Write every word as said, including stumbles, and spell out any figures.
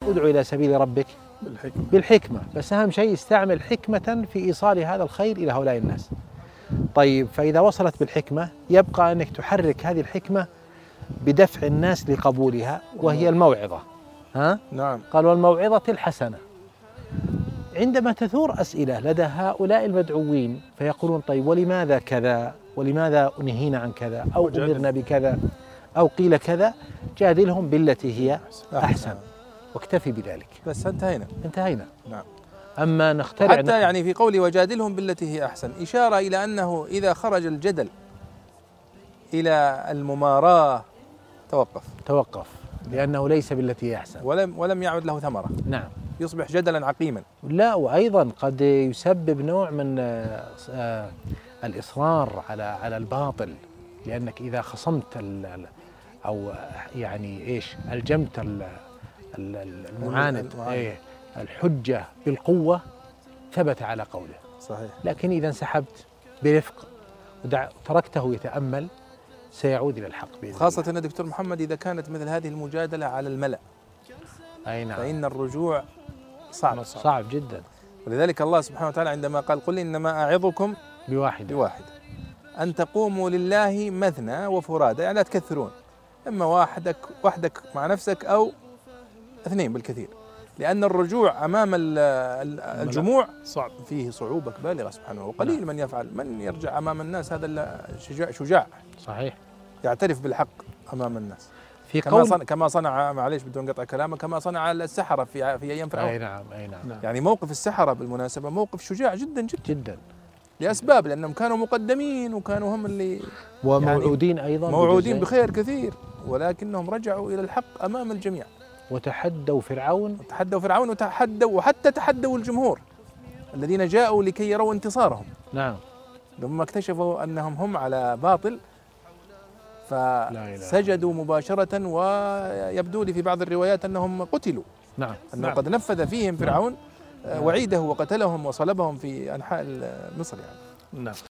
ادعو إلى سبيل ربك بالحكمة. بالحكمة، بس أهم شيء استعمل حكمة في إيصال هذا الخير إلى هؤلاء الناس. طيب فإذا وصلت بالحكمة يبقى أنك تحرك هذه الحكمة بدفع الناس لقبولها، وهي الموعظة. ها؟ نعم. قال والموعظة الحسنة. عندما تثور أسئلة لدى هؤلاء المدعوين فيقولون طيب ولماذا كذا، ولماذا نهينا عن كذا، أو أمرنا بكذا، أو قيل كذا، جادلهم بالتي هي أحسن، واكتفي بذلك. بس انتهينا. انتهينا. نعم. أما نخترع حتى يعني في قوله وجادلهم بالتي هي أحسن إشارة إلى أنه إذا خرج الجدل إلى المماراة توقف توقف، لأنه ليس بالتي هي أحسن، ولم ولم يعد له ثمرة. نعم. يصبح جدلا عقيما. لا، وأيضا قد يسبب نوع من آه الإصرار على على الباطل، لأنك إذا خصمت ال أو يعني إيش ألجمت ال المعاند إيه الحجة بالقوة ثبت على قوله. صحيح. لكن إذا انسحبت برفق وتركته يتأمل سيعود إلى الحق بإذن الله. خاصة أن دكتور محمد إذا كانت مثل هذه المجادلة على الملأ، أي نعم، فإن الرجوع صعب صعب, صعب جدا. ولذلك الله سبحانه وتعالى عندما قال قل إنما أعظكم بواحد بواحد أن تقوموا لله مثنى وفرادى، يعني لا تكثرون، إما واحدك وحدك مع نفسك أو اثنين بالكثير، لأن الرجوع أمام الجموع صعب، فيه صعوبة بالغة سبحانه، وقليل من يفعل، من يرجع أمام الناس هذا شجاع شجاع صحيح، يعترف بالحق أمام الناس. في كما صنع كما صنع معليش بدون قطع كلامه كما صنع السحرة في في أيام فرعون. أي نعم أي نعم. يعني موقف السحرة بالمناسبة موقف شجاع جدا جدا جدا لأسباب، لأنهم كانوا مقدمين وكانوا هم اللي وموعودين يعني أيضا موعودين بخير كثير، ولكنهم رجعوا إلى الحق أمام الجميع وتحدوا فرعون وتحدوا فرعون وتحدوا وحتى تحدوا الجمهور الذين جاءوا لكي يروا انتصارهم. نعم. لما اكتشفوا أنهم هم على باطل فسجدوا مباشرة، ويبدو لي في بعض الروايات أنهم قتلوا. نعم. أنه نعم. قد نفذ فيهم فرعون نعم. وعيده وقتلهم وصلبهم في أنحاء مصر يعني. نعم.